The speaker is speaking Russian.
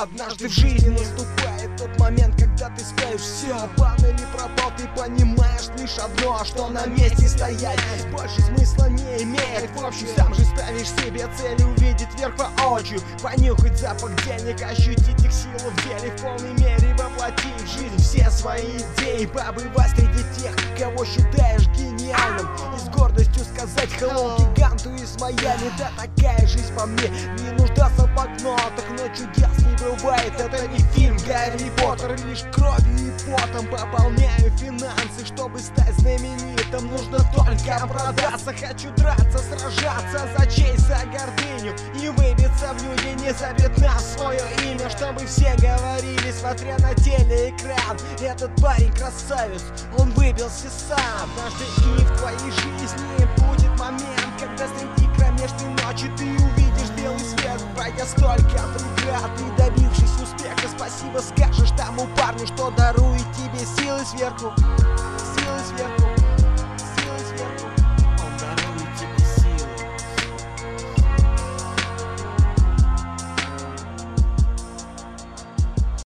однажды в жизни наступает тот момент, когда ты скажешь: все, бан или пропал. Ты понимаешь лишь одно, что на месте стоять больше смысла не имеет. В общем, сам же ставишь себе цель увидеть вверх воочию, понюхать запах денег, ощутить их силу в деле, в полной мере воплотить в жизнь все свои идеи, побывать среди тех, кого считаешь гениальным, и с гордостью сказать hello гиганту из Майами. Да, такая жизнь по мне, не нуждаться в банкнотах, но чудес не бывает. Это не фильм Гарри Поттер, лишь кровью и потом пополняю финансы, чтобы стать знаменитым. Нужно только продаться, хочу драться, сражаться за честь, за гордыню и выбиться в люди, не забыть на свое имя, чтобы все говорили, смотря на телеэкран: этот парень красавец, он выбился сам. Однажды и в твоей жизни будет момент, когда среди кромешной ночи ты увидишь белый свет, пройдя столько преград и добившись успеха. Спасибо скажешь тому парню, что дарует тебе силы сверху, силы сверху.